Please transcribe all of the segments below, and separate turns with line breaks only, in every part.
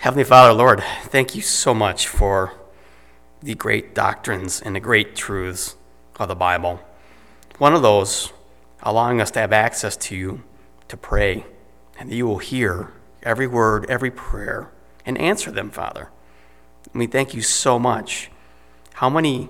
Heavenly Father, Lord, thank you so much for the great doctrines and the great truths of the Bible. One of those, allowing us to have access to you to pray, and that you will hear every word, every prayer, and answer them, Father. We thank you so much. How many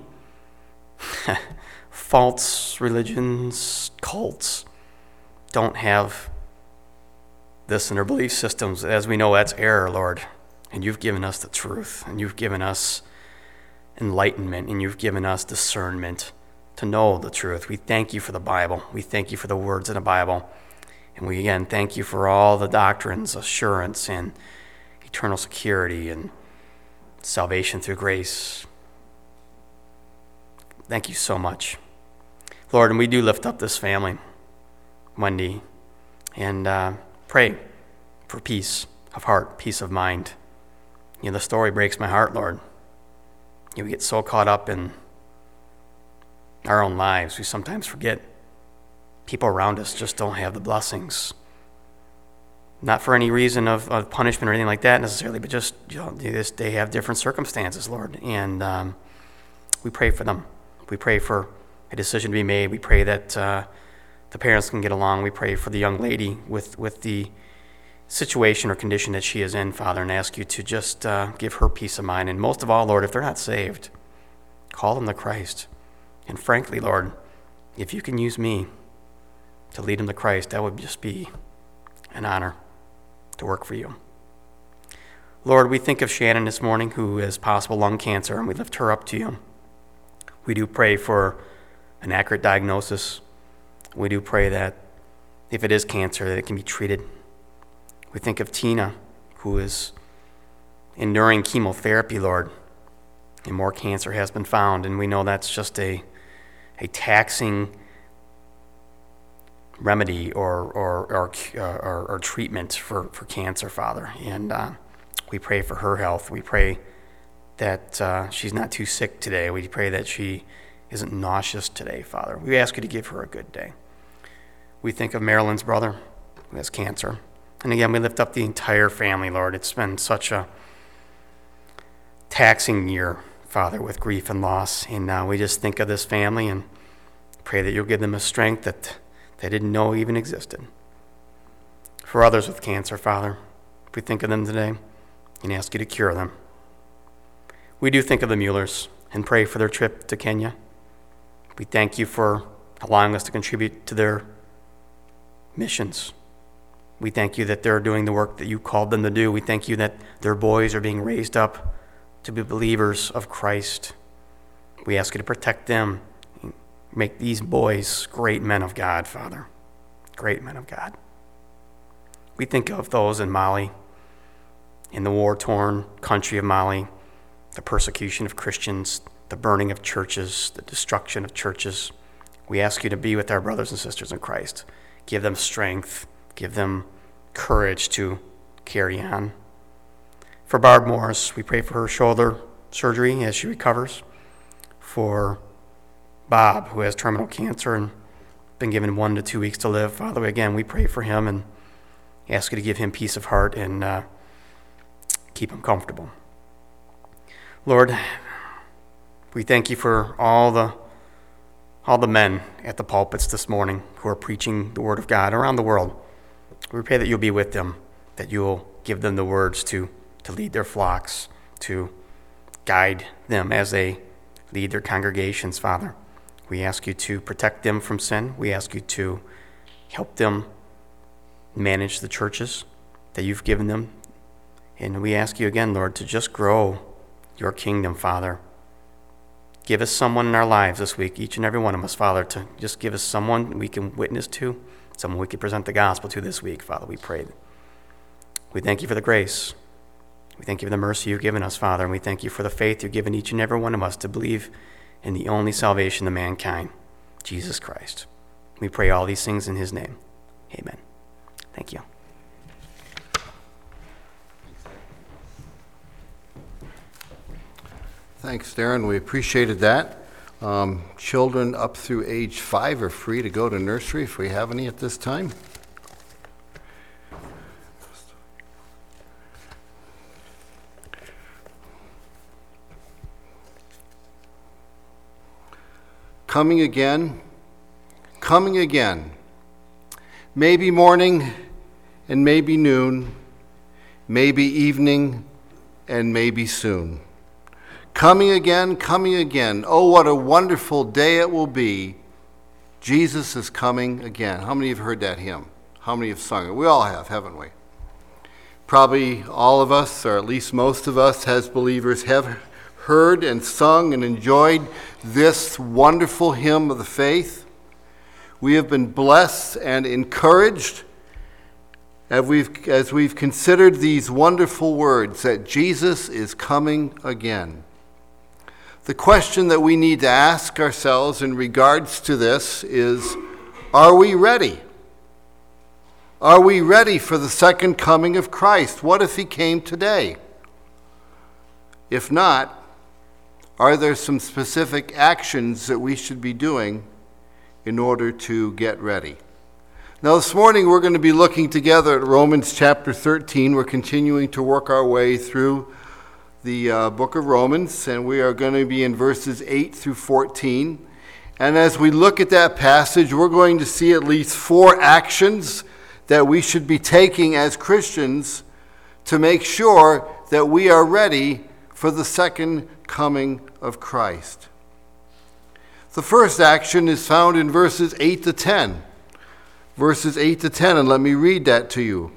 false religions, cults, don't have this in their belief systems? As we know, that's error, Lord. And you've given us the truth, and you've given us enlightenment, and you've given us discernment to know the truth. We thank you for the Bible. We thank you for the words in the Bible. And we again thank you for all the doctrines, assurance, and eternal security, and salvation through grace. Thank you so much. Lord, and we do lift up this family, Wendy, and pray for peace of heart, peace of mind. The story breaks my heart, Lord. We get so caught up in our own lives, we sometimes forget people around us just don't have the blessings. Not for any reason of punishment or anything like that necessarily, but just they have different circumstances, Lord. And we pray for them. We pray for a decision to be made. We pray that the parents can get along. We pray for the young lady with the situation or condition that she is in, Father, and ask you to just give her peace of mind. And most of all, Lord, if they're not saved, call them to Christ. And frankly, Lord, if you can use me to lead them to Christ, that would just be an honor to work for you. Lord, we think of Shannon this morning, who has possible lung cancer, and we lift her up to you. We do pray for an accurate diagnosis. We do pray that if it is cancer, that it can be treated. We think of Tina, who is enduring chemotherapy, Lord, and more cancer has been found, and we know that's just a taxing remedy or treatment for cancer, Father. And we pray for her health. We pray that she's not too sick today. We pray that she isn't nauseous today, Father. We ask you to give her a good day. We think of Marilyn's brother, who has cancer. And again, we lift up the entire family, Lord. It's been such a taxing year, Father, with grief and loss. And we just think of this family and pray that you'll give them a strength that they didn't know even existed. For others with cancer, Father, we think of them today and ask you to cure them. We do think of the Muellers and pray for their trip to Kenya. We thank you for allowing us to contribute to their missions. We thank you that they're doing the work that you called them to do. We thank you that their boys are being raised up to be believers of Christ. We ask you to protect them. Make these boys great men of God, Father. Great men of God. We think of those in Mali, in the war-torn country of Mali, the persecution of Christians, the burning of churches, the destruction of churches. We ask you to be with our brothers and sisters in Christ. Give them strength. Give them courage to carry on. For Barb Morris, we pray for her shoulder surgery as she recovers. For Bob, who has terminal cancer and been given 1 to 2 weeks to live, Father, again, we pray for him and ask you to give him peace of heart and keep him comfortable. Lord, we thank you for all the men at the pulpits this morning who are preaching the word of God around the world. We pray that you'll be with them, that you'll give them the words to lead their flocks, to guide them as they lead their congregations, Father. We ask you to protect them from sin. We ask you to help them manage the churches that you've given them. And we ask you again, Lord, to just grow your kingdom, Father. Give us someone in our lives this week, each and every one of us, Father, to just give us someone we can witness to, someone we can present the gospel to this week, Father, we pray. We thank you for the grace. We thank you for the mercy you've given us, Father, and we thank you for the faith you've given each and every one of us to believe in the only salvation of mankind, Jesus Christ. We pray all these things in his name. Amen. Thank you.
Thanks, Darren. We appreciated that. Children up through age 5 are free to go to nursery if we have any at this time. coming again, coming again. Maybe morning and maybe noon, maybe evening and maybe soon. Coming again, coming again. Oh, what a wonderful day it will be. Jesus is coming again. How many have heard that hymn? How many have sung it? We all have, haven't we? Probably all of us, or at least most of us as believers, have heard and sung and enjoyed this wonderful hymn of the faith. We have been blessed and encouraged as we've considered these wonderful words that Jesus is coming again. The question that we need to ask ourselves in regards to this is, are we ready? Are we ready for the second coming of Christ? What if he came today? If not, are there some specific actions that we should be doing in order to get ready? Now this morning we're going to be looking together at Romans chapter 13. We're continuing to work our way through the book of Romans, and we are going to be in verses 8 through 14. And as we look at that passage, we're going to see at least 4 actions that we should be taking as Christians to make sure that we are ready for the second coming of Christ. The first action is found in verses 8 to 10. Verses 8 to 10, and let me read that to you.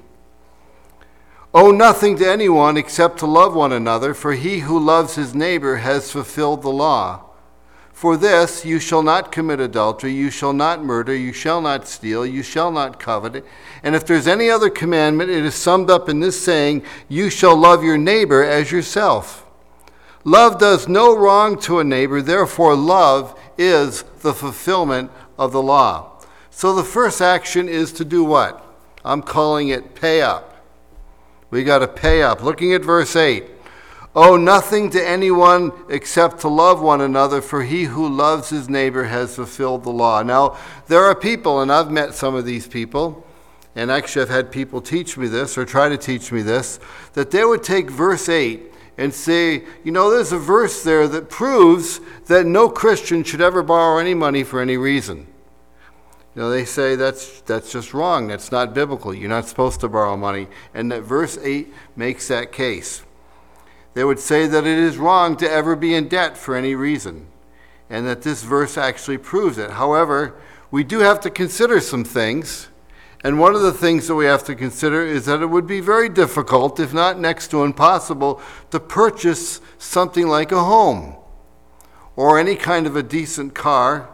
Owe nothing to anyone except to love one another, for he who loves his neighbor has fulfilled the law. For this, you shall not commit adultery, you shall not murder, you shall not steal, you shall not covet. And if there's any other commandment, it is summed up in this saying, you shall love your neighbor as yourself. Love does no wrong to a neighbor, therefore love is the fulfillment of the law. So the first action is to do what? I'm calling it pay up. We got to pay up. Looking at verse 8. Owe nothing to anyone except to love one another, for he who loves his neighbor has fulfilled the law. Now, there are people, and I've met some of these people, and actually I've had people teach me this, or try to teach me this, that they would take verse 8 and say, you know, there's a verse there that proves that no Christian should ever borrow any money for any reason. You know, they say that's just wrong. That's not biblical. You're not supposed to borrow money. And that verse 8 makes that case. They would say that it is wrong to ever be in debt for any reason, and that this verse actually proves it. However, we do have to consider some things, and one of the things that we have to consider is that it would be very difficult, if not next to impossible, to purchase something like a home or any kind of a decent car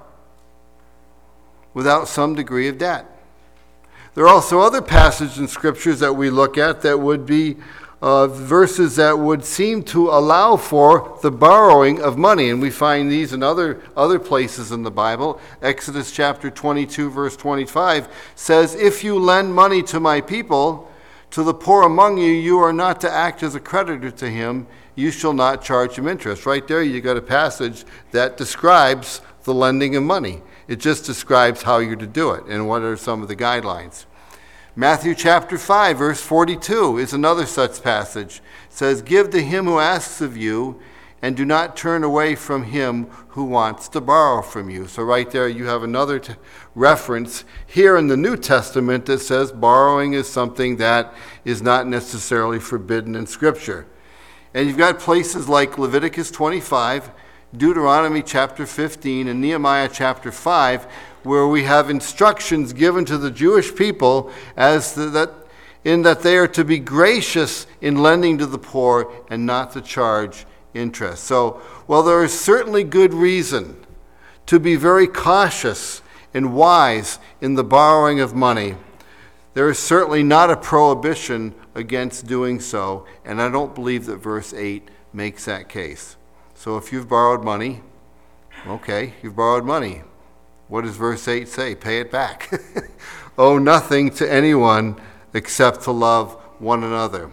without some degree of debt. There are also other passages in scriptures that we look at that would be verses that would seem to allow for the borrowing of money, and we find these in other places in the Bible. Exodus chapter 22 verse 25 says, if you lend money to my people, to the poor among you, you are not to act as a creditor to him, you shall not charge him interest. Right there you got a passage that describes the lending of money. It just describes how you're to do it and what are some of the guidelines. Matthew chapter 5, verse 42 is another such passage. It says, give to him who asks of you, and do not turn away from him who wants to borrow from you. So right there you have another reference here in the New Testament that says borrowing is something that is not necessarily forbidden in Scripture. And you've got places like Leviticus 25, Deuteronomy chapter 15, and Nehemiah chapter 5, where we have instructions given to the Jewish people that they are to be gracious in lending to the poor and not to charge interest. So, while there is certainly good reason to be very cautious and wise in the borrowing of money, there is certainly not a prohibition against doing so, and I don't believe that verse 8 makes that case. So if you've borrowed money, okay, you've borrowed money. What does verse 8 say? Pay it back. Owe nothing to anyone except to love one another.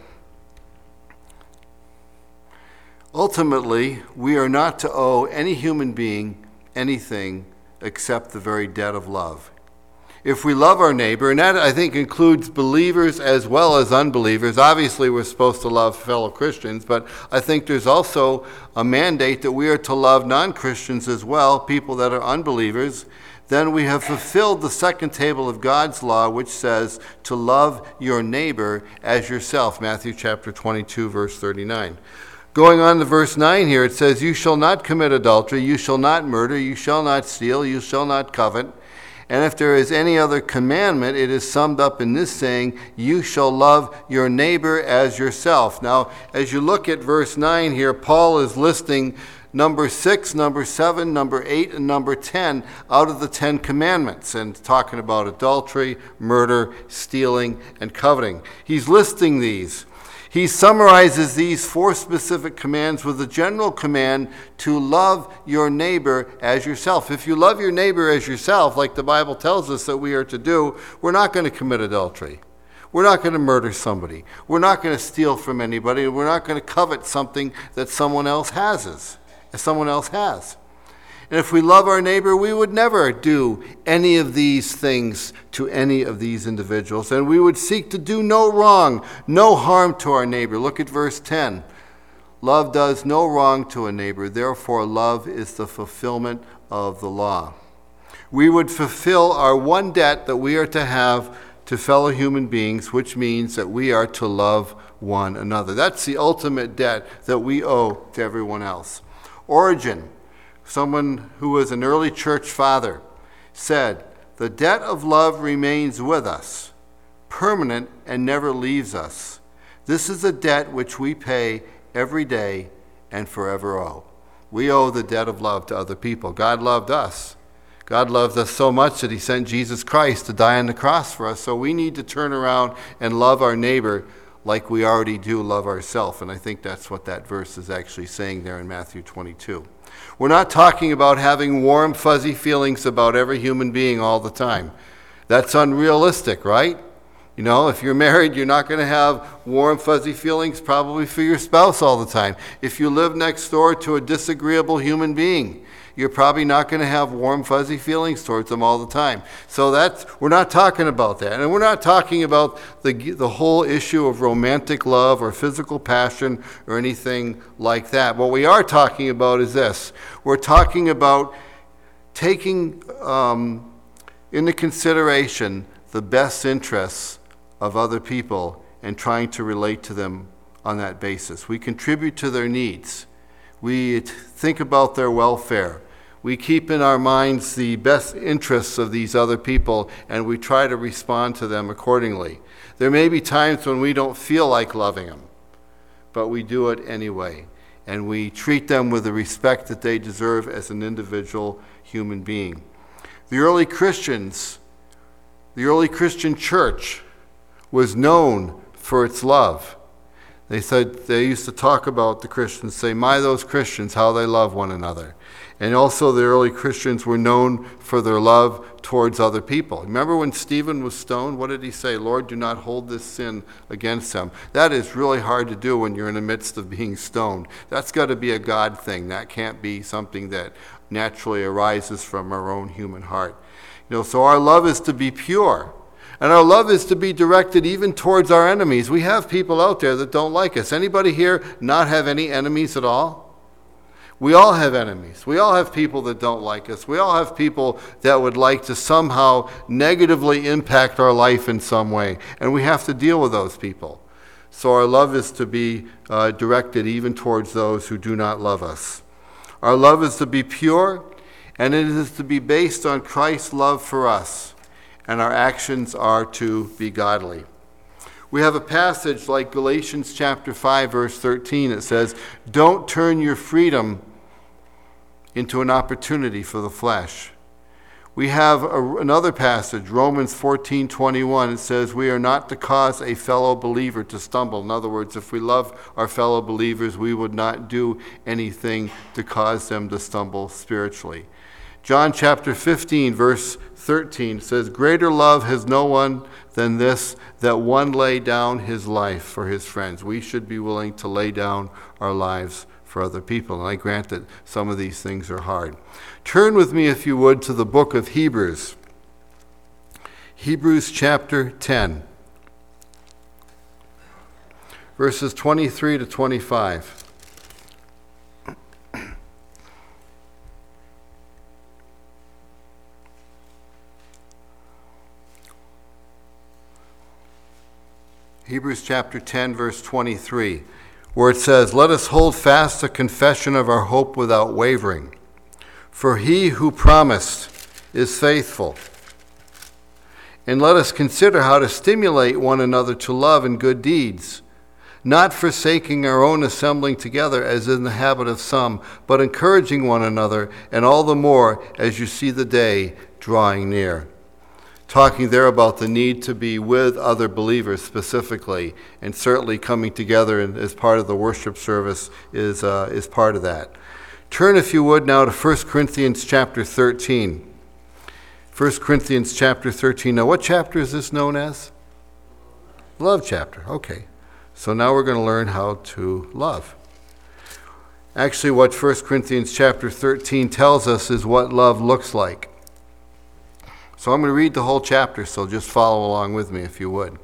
Ultimately, we are not to owe any human being anything except the very debt of love. if we love our neighbor, and that I think includes believers as well as unbelievers. Obviously, we're supposed to love fellow Christians, but I think there's also a mandate that we are to love non-Christians as well, people that are unbelievers. Then we have fulfilled the second table of God's law, which says to love your neighbor as yourself, Matthew chapter 22, verse 39. Going on to verse 9 here, it says, you shall not commit adultery, you shall not murder, you shall not steal, you shall not covet. And if there is any other commandment, it is summed up in this saying, you shall love your neighbor as yourself. Now, as you look at verse 9 here, Paul is listing number 6, number 7, number 8, and number 10 out of the 10 commandments, and talking about adultery, murder, stealing, and coveting. He's listing these. He summarizes these 4 specific commands with a general command to love your neighbor as yourself. If you love your neighbor as yourself, like the Bible tells us that we are to do, we're not going to commit adultery. We're not going to murder somebody. We're not going to steal from anybody. We're not going to covet something that someone else has. And if we love our neighbor, we would never do any of these things to any of these individuals. And we would seek to do no wrong, no harm to our neighbor. Look at verse 10. Love does no wrong to a neighbor. Therefore, love is the fulfillment of the law. We would fulfill our one debt that we are to have to fellow human beings, which means that we are to love one another. That's the ultimate debt that we owe to everyone else. Origen, someone who was an early church father, said, the debt of love remains with us, permanent and never leaves us. This is a debt which we pay every day and forever owe. We owe the debt of love to other people. God loved us. God loved us so much that he sent Jesus Christ to die on the cross for us. So we need to turn around and love our neighbor like we already do love ourselves. And I think that's what that verse is actually saying there in Matthew 22. We're not talking about having warm, fuzzy feelings about every human being all the time. That's unrealistic, right? You know, if you're married, you're not going to have warm, fuzzy feelings probably for your spouse all the time. If you live next door to a disagreeable human being, you're probably not going to have warm, fuzzy feelings towards them all the time. So we're not talking about that. And we're not talking about the whole issue of romantic love or physical passion or anything like that. What we are talking about is this. We're talking about taking into consideration the best interests of other people and trying to relate to them on that basis. We contribute to their needs. We think about their welfare. We keep in our minds the best interests of these other people, and we try to respond to them accordingly. There may be times when we don't feel like loving them, but we do it anyway, and we treat them with the respect that they deserve as an individual human being. The early Christian church was known for its love. They used to talk about the Christians, say, my, those Christians, how they love one another. And also the early Christians were known for their love towards other people. Remember when Stephen was stoned? What did he say? Lord, do not hold this sin against them. That is really hard to do when you're in the midst of being stoned. That's got to be a God thing. That can't be something that naturally arises from our own human heart. So our love is to be pure. And our love is to be directed even towards our enemies. We have people out there that don't like us. Anybody here not have any enemies at all? We all have enemies. We all have people that don't like us. We all have people that would like to somehow negatively impact our life in some way. And we have to deal with those people. So our love is to be directed even towards those who do not love us. Our love is to be pure, and it is to be based on Christ's love for us. And our actions are to be godly. We have a passage like Galatians chapter 5, verse 13. It says, don't turn your freedom into an opportunity for the flesh. We have another passage, Romans 14:21. It says, we are not to cause a fellow believer to stumble. In other words, if we love our fellow believers, we would not do anything to cause them to stumble spiritually. John chapter 15, verse 13 says, greater love has no one than this, that one lay down his life for his friends. We should be willing to lay down our lives for other people. And I grant that some of these things are hard. Turn with me, if you would, to the book of Hebrews. Hebrews chapter 10, verses 23 to 25. Hebrews chapter 10, verse 23, where it says, "Let us hold fast the confession of our hope without wavering, for he who promised is faithful. And let us consider how to stimulate one another to love and good deeds, not forsaking our own assembling together as in the habit of some, but encouraging one another, and all the more as you see the day drawing near." Talking there about the need to be with other believers specifically, and certainly coming together as part of the worship service is part of that. Turn, if you would, now to 1 Corinthians chapter 13. 1 Corinthians chapter 13. Now, what chapter is this known as? Love chapter. Okay. So now we're going to learn how to love. Actually, what 1 Corinthians chapter 13 tells us is what love looks like. So I'm going to read the whole chapter, so just follow along with me if you would.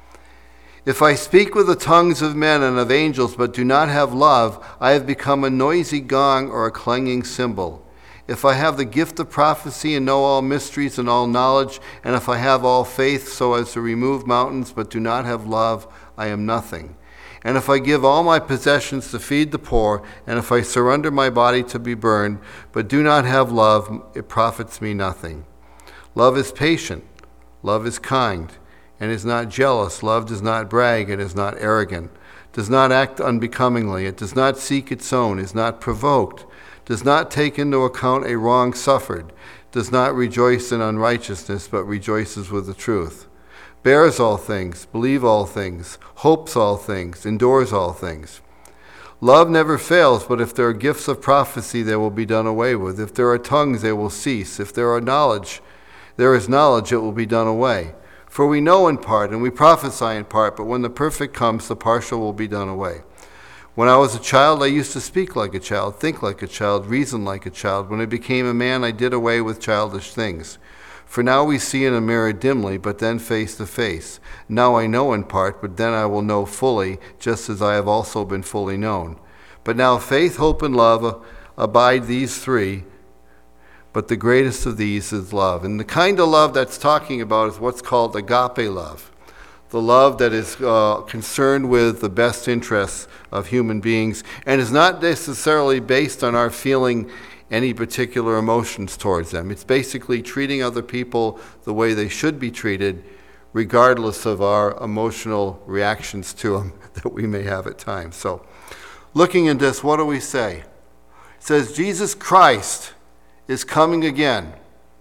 "If I speak with the tongues of men and of angels, but do not have love, I have become a noisy gong or a clanging cymbal. If I have the gift of prophecy and know all mysteries and all knowledge, and if I have all faith so as to remove mountains, but do not have love, I am nothing. And if I give all my possessions to feed the poor, and if I surrender my body to be burned, but do not have love, it profits me nothing. Love is patient, love is kind, and is not jealous. Love does not brag and is not arrogant, does not act unbecomingly. It does not seek its own, is not provoked, does not take into account a wrong suffered, does not rejoice in unrighteousness, but rejoices with the truth. Bears all things, believes all things, hopes all things, endures all things. Love never fails, but if there are gifts of prophecy, they will be done away with. If there are tongues, they will cease. If there is knowledge, it will be done away. For we know in part, and we prophesy in part, but when the perfect comes, the partial will be done away. When I was a child, I used to speak like a child, think like a child, reason like a child. When I became a man, I did away with childish things. For now we see in a mirror dimly, but then face to face. Now I know in part, but then I will know fully, just as I have also been fully known. But now faith, hope, and love abide, these three, but the greatest of these is love." And the kind of love that's talking about is what's called agape love. The love that is concerned with the best interests of human beings and is not necessarily based on our feeling any particular emotions towards them. It's basically treating other people the way they should be treated, regardless of our emotional reactions to them that we may have at times. So, looking at this, what do we say? It says Jesus Christ is coming again,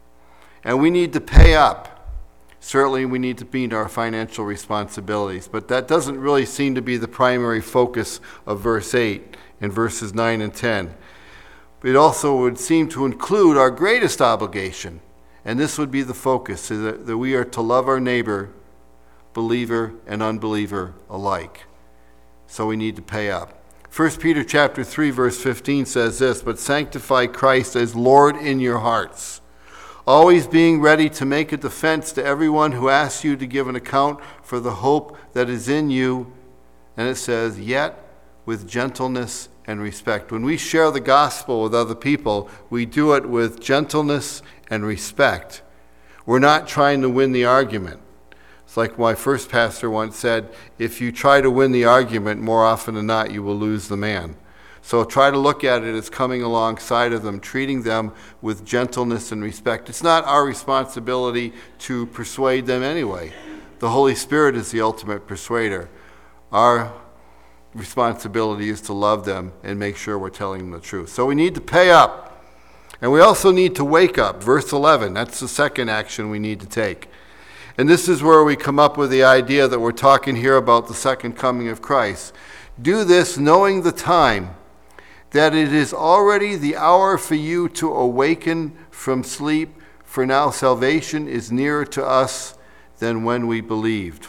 and we need to pay up. Certainly we need to meet our financial responsibilities, but that doesn't really seem to be the primary focus of verse 8 and verses 9 and 10. It also would seem to include our greatest obligation, and this would be the focus, is that we are to love our neighbor, believer and unbeliever alike. So we need to pay up. 1 Peter chapter 3, verse 15 says this, "But sanctify Christ as Lord in your hearts, always being ready to make a defense to everyone who asks you to give an account for the hope that is in you." And it says, "Yet with gentleness and respect." When we share the gospel with other people, we do it with gentleness and respect. We're not trying to win the argument. It's like my first pastor once said, if you try to win the argument, more often than not, you will lose the man. So try to look at it as coming alongside of them, treating them with gentleness and respect. It's not our responsibility to persuade them anyway. The Holy Spirit is the ultimate persuader. Our responsibility is to love them and make sure we're telling them the truth. So we need to pay up. And we also need to wake up. Verse 11, that's the second action we need to take. And this is where we come up with the idea that we're talking here about the second coming of Christ. "Do this knowing the time, that it is already the hour for you to awaken from sleep, for now salvation is nearer to us than when we believed."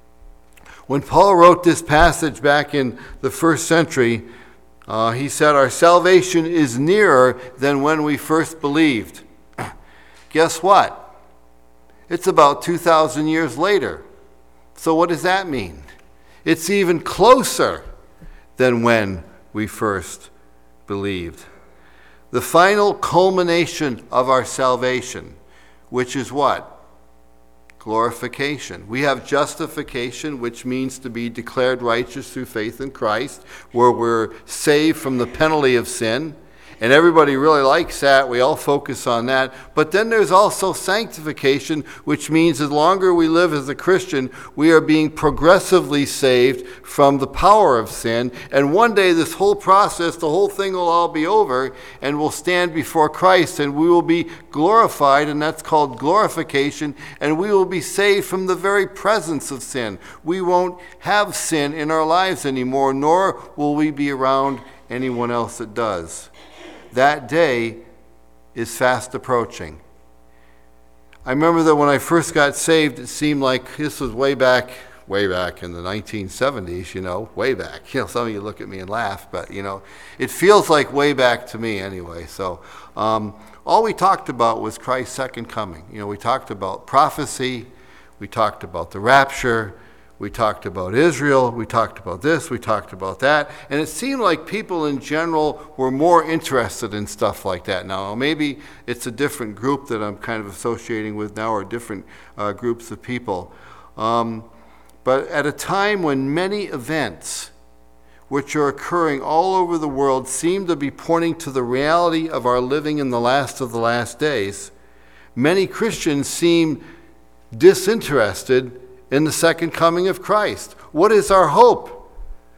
When Paul wrote this passage back in the first century, he said, "Our salvation is nearer than when we first believed." Guess what? It's about 2,000 years later. So what does that mean? It's even closer than when we first believed. The final culmination of our salvation, which is what? Glorification. We have justification, which means to be declared righteous through faith in Christ, where we're saved from the penalty of sin. And everybody really likes that. We all focus on that. But then there's also sanctification, which means the longer we live as a Christian, we are being progressively saved from the power of sin. And one day this whole process, the whole thing will all be over, and we'll stand before Christ, and we will be glorified, and that's called glorification, and we will be saved from the very presence of sin. We won't have sin in our lives anymore, nor will we be around anyone else that does. That day is fast approaching. I remember that when I first got saved, it seemed like this was way back in the 1970s, way back. Some of you look at me and laugh, but, it feels like way back to me anyway. So all we talked about was Christ's second coming. We talked about prophecy. We talked about the rapture. We talked about Israel, we talked about this, we talked about that, and it seemed like people in general were more interested in stuff like that now. Maybe it's a different group that I'm kind of associating with now, or different groups of people. But at a time when many events which are occurring all over the world seem to be pointing to the reality of our living in the last of the last days, many Christians seem disinterested in the second coming of Christ. What is our hope?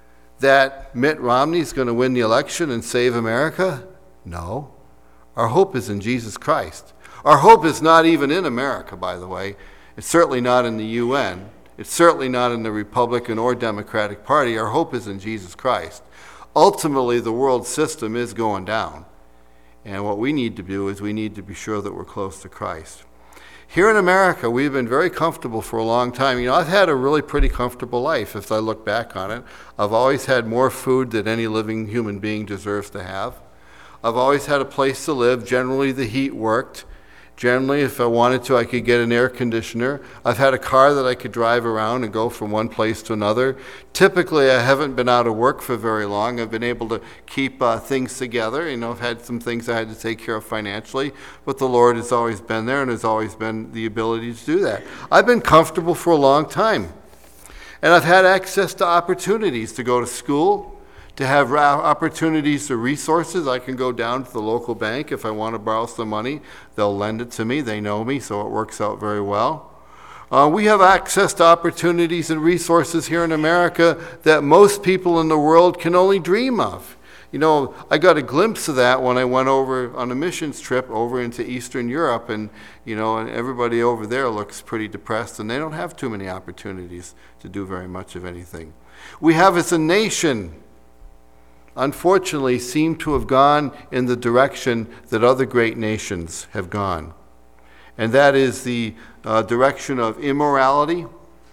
That Mitt Romney is going to win the election and save America? No. Our hope is in Jesus Christ. Our hope is not even in America, by the way. It's certainly not in the UN. It's certainly not in the Republican or Democratic Party. Our hope is in Jesus Christ. Ultimately, the world system is going down. And what we need to do is we need to be sure that we're close to Christ. Here in America, we've been very comfortable for a long time. I've had a really pretty comfortable life if I look back on it. I've always had more food than any living human being deserves to have. I've always had a place to live. Generally, the heat worked. Generally, if I wanted to, I could get an air conditioner. I've had a car that I could drive around and go from one place to another. Typically, I haven't been out of work for very long. I've been able to keep things together. I've had some things I had to take care of financially, but the Lord has always been there and has always been the ability to do that. I've been comfortable for a long time, and I've had access to opportunities to go to school, to have opportunities to resources. I can go down to the local bank if I want to borrow some money. They'll lend it to me. They know me, so it works out very well. We have access to opportunities and resources here in America that most people in the world can only dream of. I got a glimpse of that when I went over on a missions trip over into Eastern Europe, and and everybody over there looks pretty depressed, and they don't have too many opportunities to do very much of anything. We have, as a nation, unfortunately, seem to have gone in the direction that other great nations have gone. And that is the direction of immorality,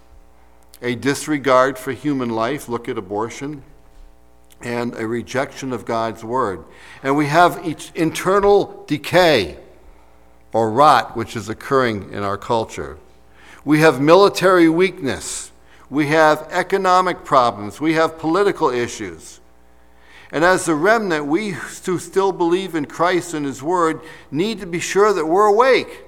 a disregard for human life, look at abortion, and a rejection of God's word. And we have each internal decay or rot which is occurring in our culture. We have military weakness. We have economic problems. We have political issues. And as the remnant, we who still believe in Christ and His Word need to be sure that we're awake.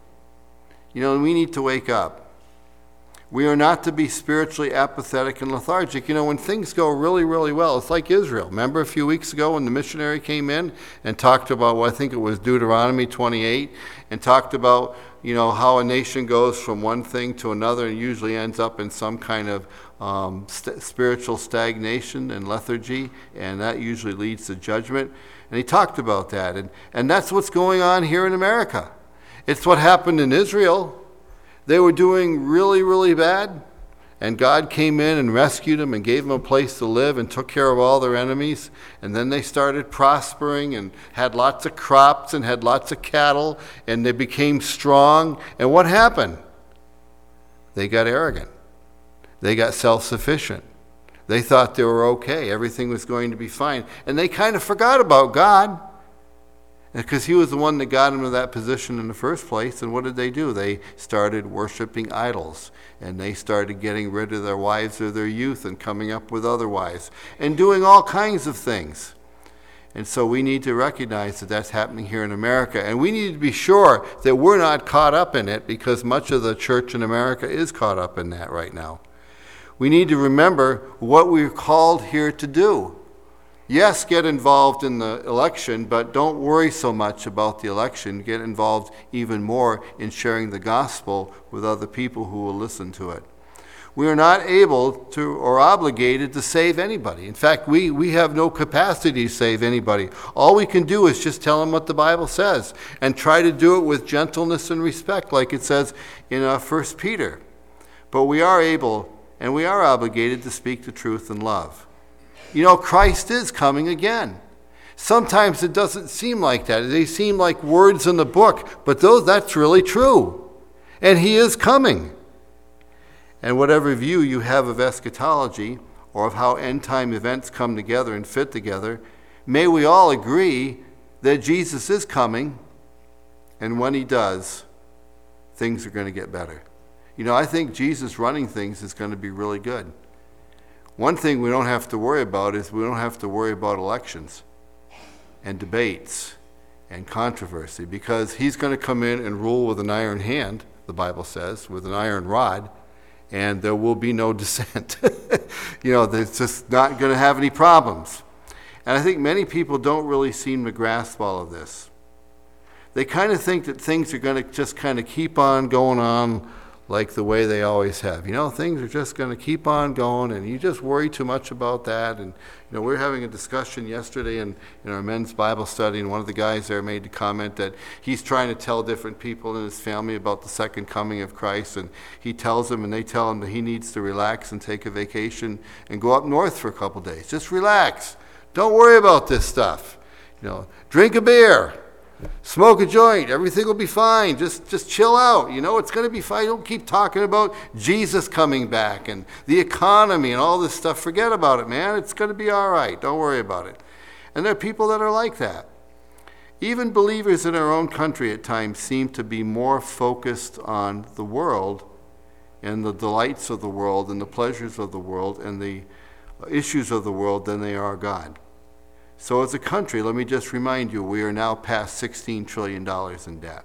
We need to wake up. We are not to be spiritually apathetic and lethargic. When things go really, really well, it's like Israel. Remember a few weeks ago when the missionary came in and talked about, I think it was Deuteronomy 28, and talked about, how a nation goes from one thing to another and usually ends up in some kind of spiritual stagnation and lethargy, and that usually leads to judgment. And he talked about that, and that's what's going on here in America. It's what happened in Israel. They were doing really, really bad, and God came in and rescued them and gave them a place to live and took care of all their enemies. And then they started prospering and had lots of crops and had lots of cattle, and they became strong. And what happened? They got arrogant. They got self-sufficient. They thought they were okay. Everything was going to be fine. And they kind of forgot about God. Because he was the one that got him to that position in the first place. And what did they do? They started worshiping idols. And they started getting rid of their wives or their youth and coming up with other wives and doing all kinds of things. And so we need to recognize that that's happening here in America. And we need to be sure that we're not caught up in it, because much of the church in America is caught up in that right now. We need to remember what we're called here to do. Yes, get involved in the election, but don't worry so much about the election. Get involved even more in sharing the gospel with other people who will listen to it. We are not able to or obligated to save anybody. In fact, we have no capacity to save anybody. All we can do is just tell them what the Bible says and try to do it with gentleness and respect, like it says in 1 Peter. But we are able and we are obligated to speak the truth in love. You know, Christ is coming again. Sometimes it doesn't seem like that. They seem like words in the book, but that's really true. And he is coming. And whatever view you have of eschatology or of how end-time events come together and fit together, may we all agree that Jesus is coming, and when he does, things are going to get better. You know, I think Jesus running things is going to be really good. One thing we don't have to worry about is we don't have to worry about elections and debates and controversy, because he's going to come in and rule with an iron hand, the Bible says, with an iron rod, and there will be no dissent. You know, there's just not going to have any problems. And I think many people don't really seem to grasp all of this. They kind of think that things are going to just kind of keep on going on like the way they always have. You know, things are just going to keep on going, and you just worry too much about that. And, you know, we were having a discussion yesterday in our men's Bible study, and one of the guys there made the comment that he's trying to tell different people in his family about the second coming of Christ, and he tells them, and they tell him that he needs to relax and take a vacation and go up north for a couple days. Just relax. Don't worry about this stuff. You know, drink a beer. Smoke a joint, everything will be fine. Just chill out. You know, it's going to be fine. Don't keep talking about Jesus coming back and the economy and all this stuff. Forget about it, man. It's going to be all right. Don't worry about it. And there are people that are like that. Even believers in our own country at times seem to be more focused on the world and the delights of the world and the pleasures of the world and the issues of the world than they are God. So as a country, let me just remind you, we are now past $16 trillion in debt.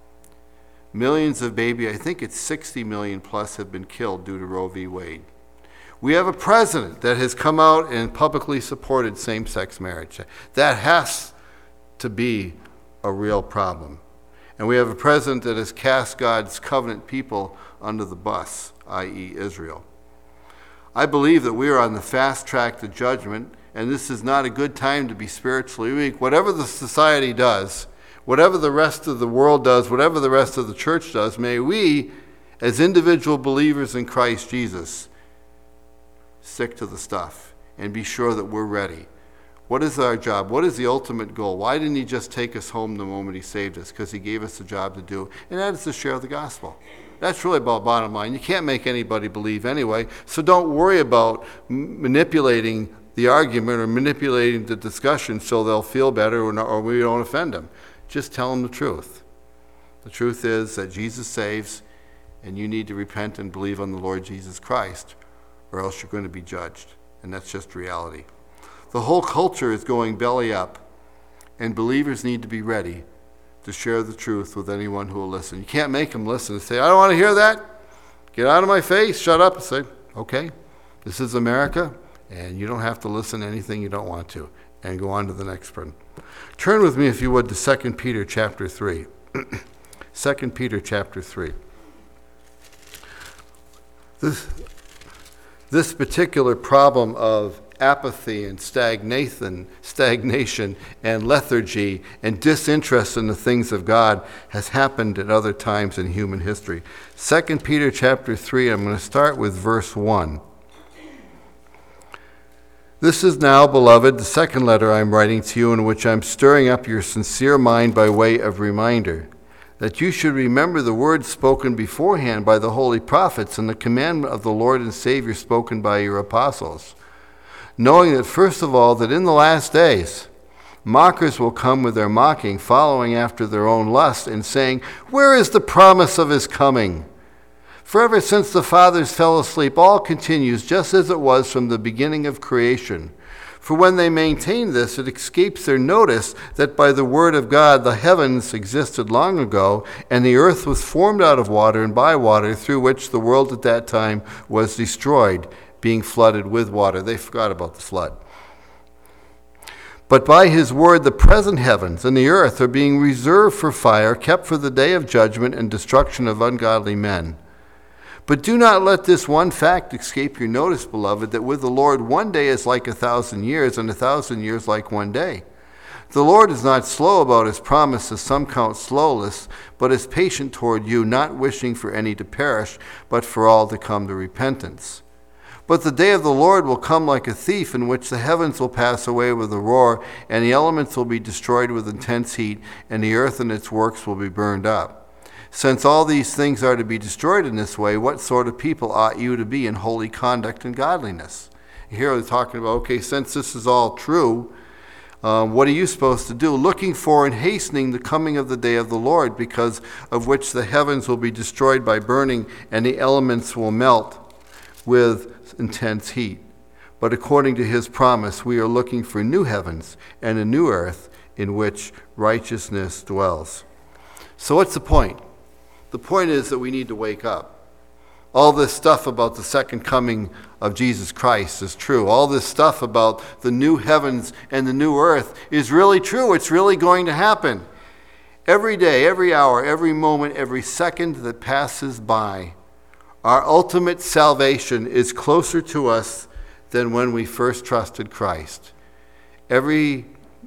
Millions of I think it's 60 million plus, have been killed due to Roe v. Wade. We have a president that has come out and publicly supported same-sex marriage. That has to be a real problem. And we have a president that has cast God's covenant people under the bus, i.e. Israel. I believe that we are on the fast track to judgment, and this is not a good time to be spiritually weak. Whatever the society does, whatever the rest of the world does, whatever the rest of the church does, may we, as individual believers in Christ Jesus, stick to the stuff and be sure that we're ready. What is our job? What is the ultimate goal? Why didn't he just take us home the moment he saved us? Because he gave us a job to do, and that is to share the gospel. That's really about bottom line. You can't make anybody believe anyway, so don't worry about manipulating the argument or manipulating the discussion so they'll feel better or we don't offend them. Just tell them the truth. The truth is that Jesus saves, and you need to repent and believe on the Lord Jesus Christ, or else you're going to be judged. And that's just reality. The whole culture is going belly up, and believers need to be ready to share the truth with anyone who will listen. You can't make them listen and say, I don't want to hear that. Get out of my face. Shut up. And say, okay, this is America, and you don't have to listen to anything you don't want to. And go on to the next one. Turn with me, if you would, to 2 Peter chapter 3. 2 Peter chapter 3. This particular problem of apathy and stagnation and lethargy and disinterest in the things of God has happened at other times in human history. 2 Peter chapter 3, I'm going to start with verse 1. This is now, beloved, the second letter I am writing to you, in which I am stirring up your sincere mind by way of reminder, that you should remember the words spoken beforehand by the holy prophets and the commandment of the Lord and Savior spoken by your apostles, knowing that first of all, that in the last days Mockers will come with their mocking, following after their own lust, and saying, "Where is the promise of his coming?" For ever since the fathers fell asleep, all continues just as it was from the beginning of creation. For when they maintain this, it escapes their notice that by the word of God the heavens existed long ago, and the earth was formed out of water and by water, through which the world at that time was destroyed, being flooded with water. They forgot about the flood. But by his word the present heavens and the earth are being reserved for fire, kept for the day of judgment and destruction of ungodly men. But do not let this one fact escape your notice, beloved, that with the Lord 1 day is like 1,000 years, and 1,000 years like 1 day. The Lord is not slow about his promise, as some count slowness, but is patient toward you, not wishing for any to perish, but for all to come to repentance. But the day of the Lord will come like a thief, in which the heavens will pass away with a roar, and the elements will be destroyed with intense heat, and the earth and its works will be burned up. Since all these things are to be destroyed in this way, what sort of people ought you to be in holy conduct and godliness? Here they're talking about, okay, since this is all true, what are you supposed to do? Looking for and hastening the coming of the day of the Lord, because of which the heavens will be destroyed by burning, and the elements will melt with intense heat. But according to his promise, we are looking for new heavens and a new earth in which righteousness dwells. So what's the point? The point is that we need to wake up. All this stuff about the second coming of Jesus Christ is true. All this stuff about the new heavens and the new earth is really true. It's really going to happen. Every day, every hour, every moment, every second that passes by, our ultimate salvation is closer to us than when we first trusted Christ. Every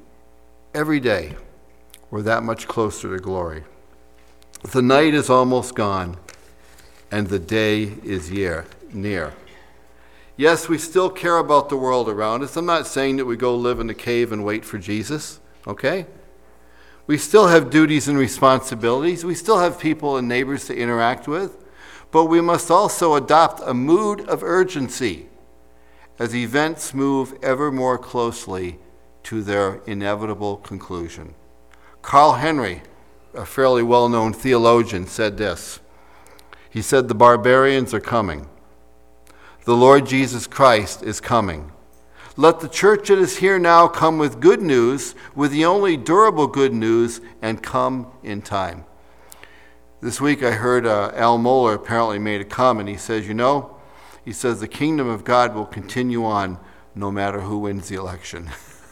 day, we're that much closer to glory. The night is almost gone, and the day is near. Yes, we still care about the world around us. I'm not saying that we go live in a cave and wait for Jesus, okay? We still have duties and responsibilities. We still have people and neighbors to interact with. But we must also adopt a mood of urgency as events move ever more closely to their inevitable conclusion. Carl Henry, a fairly well-known theologian, said this. He said, "The barbarians are coming. The Lord Jesus Christ is coming. Let the church that is here now come with good news, with the only durable good news, and come in time." This week I heard Al Mohler apparently made a comment. He says, he says the kingdom of God will continue on no matter who wins the election.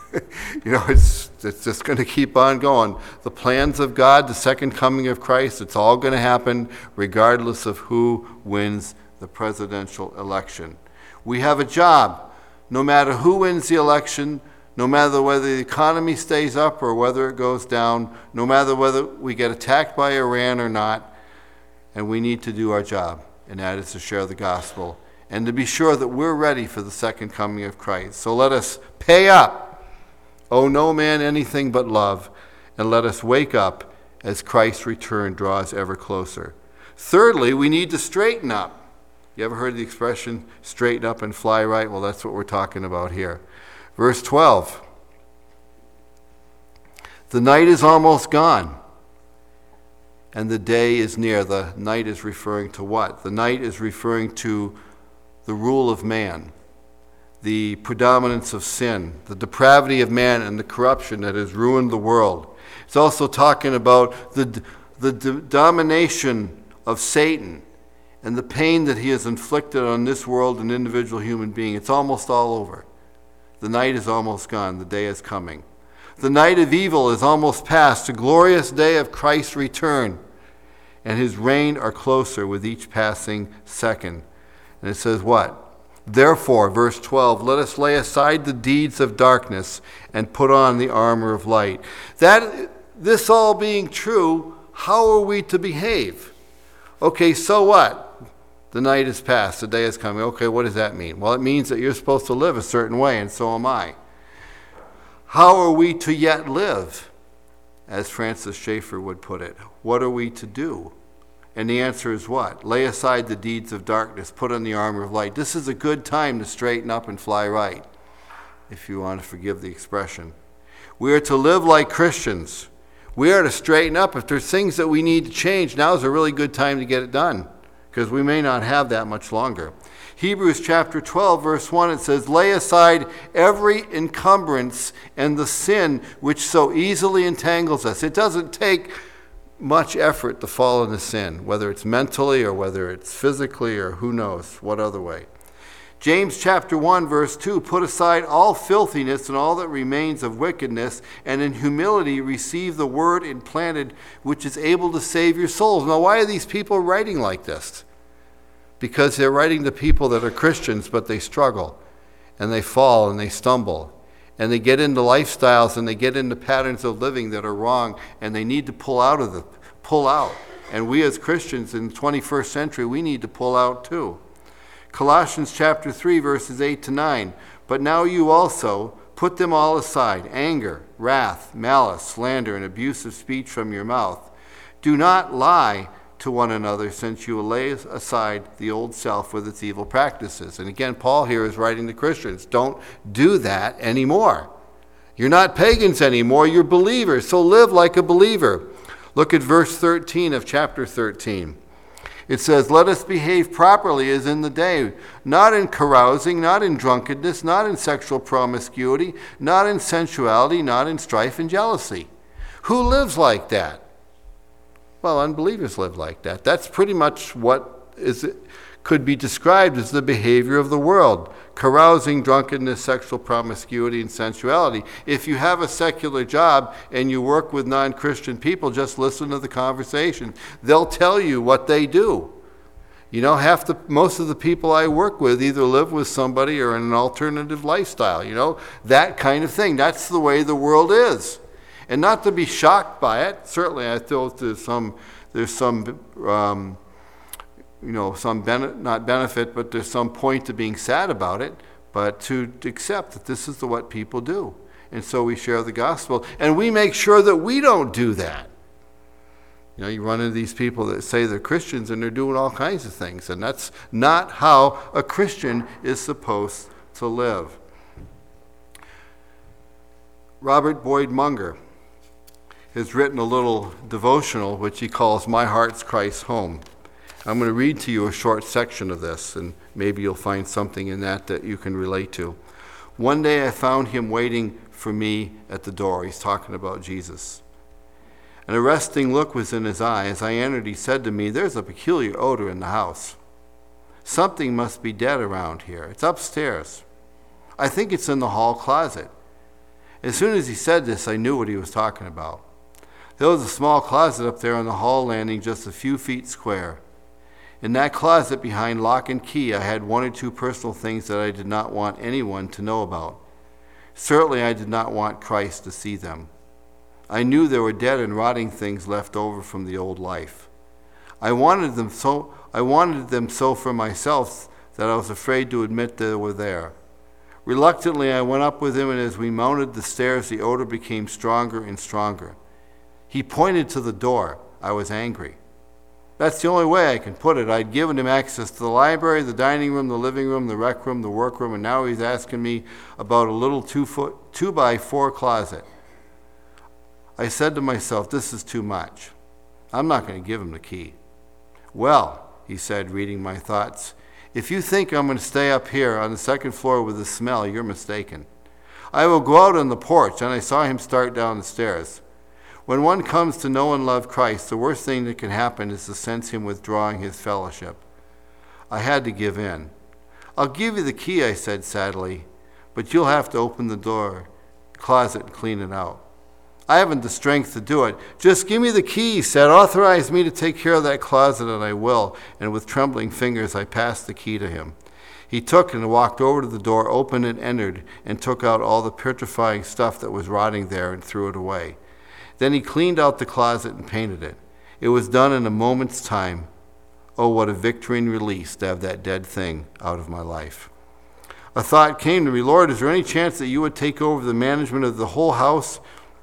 It's just going to keep on going. The plans of God, the second coming of Christ, it's all going to happen regardless of who wins the presidential election. We have a job. No matter who wins the election, no matter whether the economy stays up or whether it goes down, no matter whether we get attacked by Iran or not, and we need to do our job, and that is to share the gospel and to be sure that we're ready for the second coming of Christ. So let us pay up. Owe no man anything but love, and let us wake up as Christ's return draws ever closer. Thirdly, we need to straighten up. You ever heard the expression, straighten up and fly right? Well, that's what we're talking about here. Verse 12. The night is almost gone, and the day is near. The night is referring to what? The night is referring to the rule of man, the predominance of sin, the depravity of man, and the corruption that has ruined the world. It's also talking about the domination of Satan and the pain that he has inflicted on this world and individual human being. It's almost all over. The night is almost gone. The day is coming. The night of evil is almost past. The glorious day of Christ's return and his reign are closer with each passing second. And it says what? Therefore, verse 12, let us lay aside the deeds of darkness and put on the armor of light. This all being true, how are we to behave? Okay, so what? The night is past, the day is coming. Okay, what does that mean? Well, it means that you're supposed to live a certain way, and so am I. How are we to yet live? As Francis Schaeffer would put it, what are we to do? And the answer is what? Lay aside the deeds of darkness, put on the armor of light. This is a good time to straighten up and fly right, if you want to forgive the expression. We are to live like Christians. We are to straighten up. If there's things that we need to change, now is a really good time to get it done, because we may not have that much longer. Hebrews chapter 12, verse 1, it says, "Lay aside every encumbrance and the sin which so easily entangles us." It doesn't take much effort to fall into sin, whether it's mentally or whether it's physically or who knows what other way. James chapter 1, verse 2, "Put aside all filthiness and all that remains of wickedness, and in humility receive the word implanted, which is able to save your souls." Now, why are these people writing like this? Because they're writing to people that are Christians, but they struggle, and they fall, and they stumble, and they get into lifestyles, and they get into patterns of living that are wrong, and they need to pull out. And we as Christians in the 21st century, we need to pull out too. Colossians chapter 3, verses 8 to 9. "But now you also put them all aside, anger, wrath, malice, slander, and abusive speech from your mouth. Do not lie to one another, since you will lay aside the old self with its evil practices." And again, Paul here is writing to Christians. Don't do that anymore. You're not pagans anymore, you're believers, so live like a believer. Look at verse 13 of chapter 13. It says, "Let us behave properly as in the day, not in carousing, not in drunkenness, not in sexual promiscuity, not in sensuality, not in strife and jealousy." Who lives like that? Well, unbelievers live like that. That's pretty much what could be described as the behavior of the world. Carousing, drunkenness, sexual promiscuity, and sensuality. If you have a secular job and you work with non-Christian people, just listen to the conversation. They'll tell you what they do. You know, most of the people I work with either live with somebody or in an alternative lifestyle, that kind of thing. That's the way the world is. And not to be shocked by it. Certainly I thought there's some not benefit, but there's some point to being sad about it, but to accept that this is what people do. And so we share the gospel, and we make sure that we don't do that. You run into these people that say they're Christians, and they're doing all kinds of things, and that's not how a Christian is supposed to live. Robert Boyd Munger has written a little devotional, which he calls "My Heart's Christ's Home." I'm going to read to you a short section of this, and maybe you'll find something in that you can relate to. "One day I found him waiting for me at the door." He's talking about Jesus. "An arresting look was in his eye. As I entered, he said to me, 'There's a peculiar odor in the house. Something must be dead around here. It's upstairs. I think it's in the hall closet.' As soon as he said this, I knew what he was talking about. There was a small closet up there on the hall landing, just a few feet square. In that closet, behind lock and key, I had one or two personal things that I did not want anyone to know about. Certainly I did not want Christ to see them. I knew there were dead and rotting things left over from the old life. I wanted them so for myself that I was afraid to admit they were there. Reluctantly, I went up with him, and as we mounted the stairs, the odor became stronger and stronger. He pointed to the door. I was angry. That's the only way I can put it. I'd given him access to the library, the dining room, the living room, the rec room, the workroom, and now he's asking me about a little 2x4 closet. I said to myself, this is too much. I'm not going to give him the key. Well, he said, reading my thoughts, if you think I'm going to stay up here on the second floor with the smell, you're mistaken. I will go out on the porch. And I saw him start down the stairs. When one comes to know and love Christ, the worst thing that can happen is to sense him withdrawing his fellowship. I had to give in. I'll give you the key, I said sadly, but you'll have to open the closet and clean it out. I haven't the strength to do it. Just give me the key, he said. Authorize me to take care of that closet, and I will. And with trembling fingers, I passed the key to him. He took and walked over to the door, opened and entered, and took out all the putrefying stuff that was rotting there and threw it away. Then he cleaned out the closet and painted it. It was done in a moment's time. Oh, what a victory and release to have that dead thing out of my life. A thought came to me, Lord, is there any chance that you would take over the management of the whole house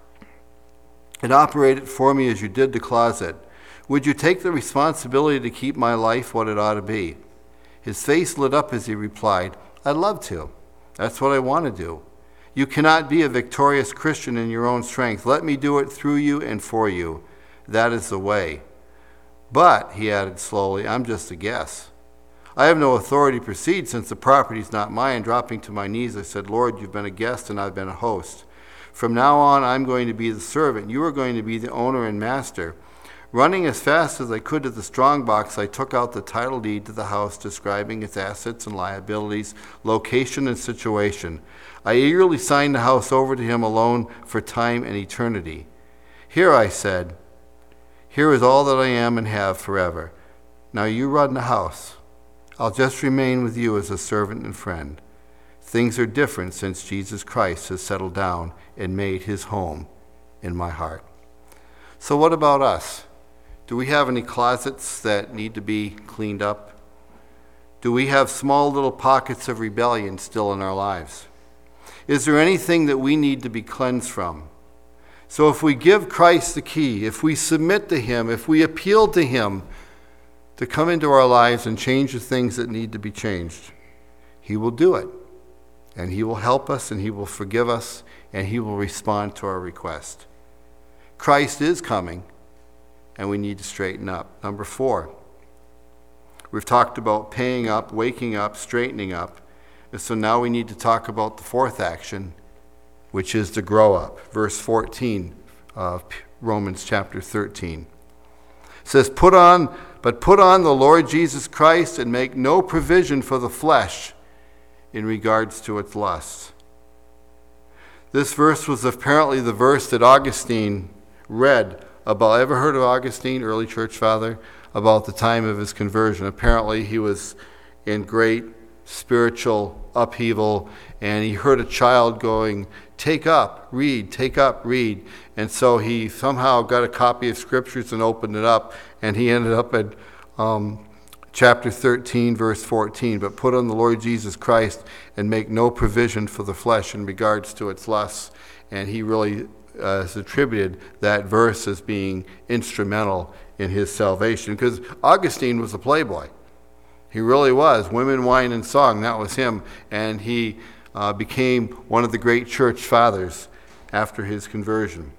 and operate it for me as you did the closet? Would you take the responsibility to keep my life what it ought to be? His face lit up as he replied, I'd love to. That's what I want to do. You cannot be a victorious Christian in your own strength. Let me do it through you and for you. That is the way. But, he added slowly, I'm just a guess. I have no authority to proceed since the property is not mine. Dropping to my knees, I said, Lord, you've been a guest and I've been a host. From now on, I'm going to be the servant. You are going to be the owner and master. Running as fast as I could to the strong box, I took out the title deed to the house describing its assets and liabilities, location and situation. I eagerly signed the house over to him alone for time and eternity. Here, I said, here is all that I am and have forever. Now you run the house. I'll just remain with you as a servant and friend. Things are different since Jesus Christ has settled down and made his home in my heart. So what about us? Do we have any closets that need to be cleaned up? Do we have small little pockets of rebellion still in our lives? Is there anything that we need to be cleansed from? So if we give Christ the key, if we submit to him, if we appeal to him to come into our lives and change the things that need to be changed, he will do it. And he will help us, and he will forgive us, and he will respond to our request. Christ is coming, and we need to straighten up. Number 4, we've talked about paying up, waking up, straightening up. And so now we need to talk about the 4th action, which is to grow up. Verse 14 of Romans chapter 13. It says, put on the Lord Jesus Christ and make no provision for the flesh in regards to its lusts. This verse was apparently the verse that Augustine read about. Ever heard of Augustine, early church father, about the time of his conversion? Apparently he was in great spiritual upheaval, and he heard a child going, take up, read, and so he somehow got a copy of scriptures and opened it up, and he ended up at chapter 13, verse 14, but put on the Lord Jesus Christ and make no provision for the flesh in regards to its lusts. And he really has attributed that verse as being instrumental in his salvation, because Augustine was a playboy. He really was. Women, wine, and song, that was him. And he became one of the great church fathers after his conversion.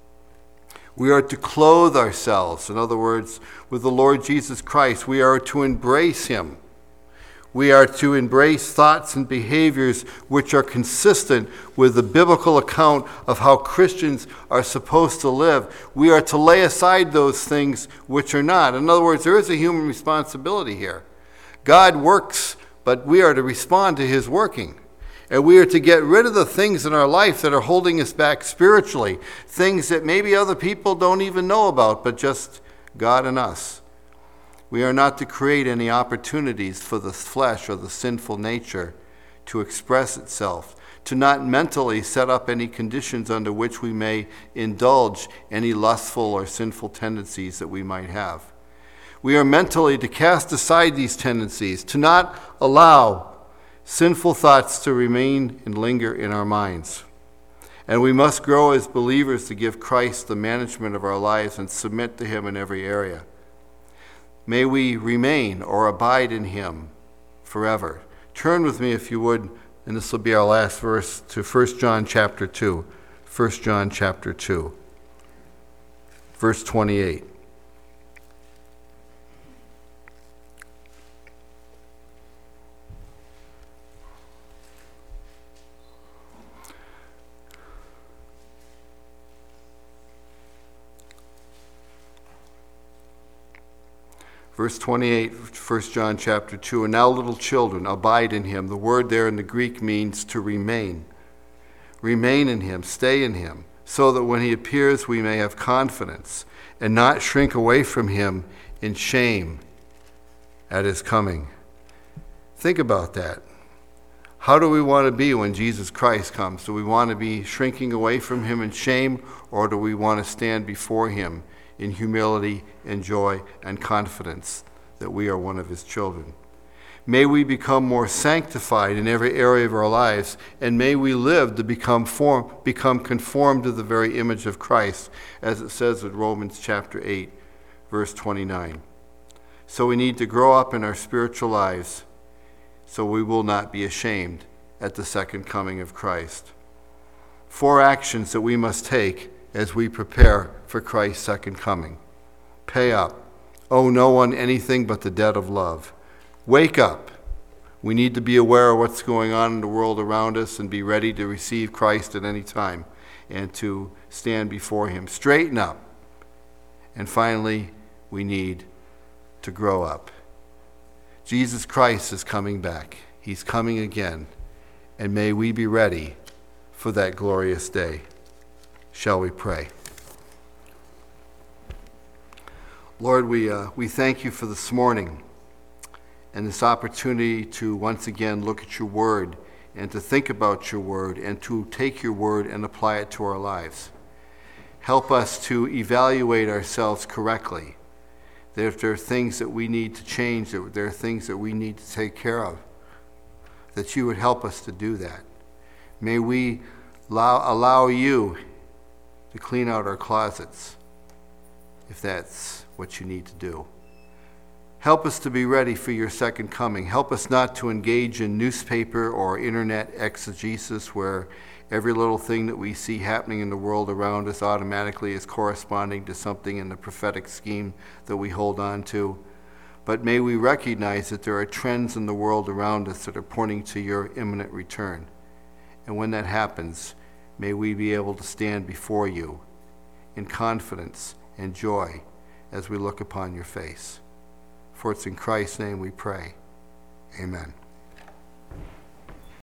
We are to clothe ourselves, in other words, with the Lord Jesus Christ. We are to embrace him. We are to embrace thoughts and behaviors which are consistent with the biblical account of how Christians are supposed to live. We are to lay aside those things which are not. In other words, there is a human responsibility here. God works, but we are to respond to his working. And we are to get rid of the things in our life that are holding us back spiritually, things that maybe other people don't even know about, but just God and us. We are not to create any opportunities for the flesh or the sinful nature to express itself, to not mentally set up any conditions under which we may indulge any lustful or sinful tendencies that we might have. We are mentally to cast aside these tendencies, to not allow sinful thoughts to remain and linger in our minds. And we must grow as believers to give Christ the management of our lives and submit to him in every area. May we remain or abide in him forever. Turn with me, if you would, and this will be our last verse, to 1 John chapter 2. 1 John chapter 2, verse 28. Verse 28, 1 John chapter 2, and now little children, abide in him. The word there in the Greek means to remain. Remain in him, stay in him, so that when he appears we may have confidence and not shrink away from him in shame at his coming. Think about that. How do we want to be when Jesus Christ comes? Do we want to be shrinking away from him in shame, or do we want to stand before him in humility and joy and confidence that we are one of his children? May we become more sanctified in every area of our lives, and may we live to become conformed to the very image of Christ, as it says in Romans chapter 8, verse 29. So we need to grow up in our spiritual lives so we will not be ashamed at the second coming of Christ. 4 actions that we must take as we prepare for Christ's second coming. Pay up. Owe no one anything but the debt of love. Wake up. We need to be aware of what's going on in the world around us and be ready to receive Christ at any time and to stand before him. Straighten up. And finally, we need to grow up. Jesus Christ is coming back. He's coming again. And may we be ready for that glorious day. Shall we pray? Lord, we thank you for this morning and this opportunity to once again look at your word and to think about your word and to take your word and apply it to our lives. Help us to evaluate ourselves correctly. That if there are things that we need to change, that there are things that we need to take care of, that you would help us to do that. May we allow you to clean out our closets, if that's what you need to do. Help us to be ready for your second coming. Help us not to engage in newspaper or internet exegesis where every little thing that we see happening in the world around us automatically is corresponding to something in the prophetic scheme that we hold on to. But may we recognize that there are trends in the world around us that are pointing to your imminent return. And when that happens, may we be able to stand before you in confidence and joy as we look upon your face. For it's in Christ's name we pray. Amen.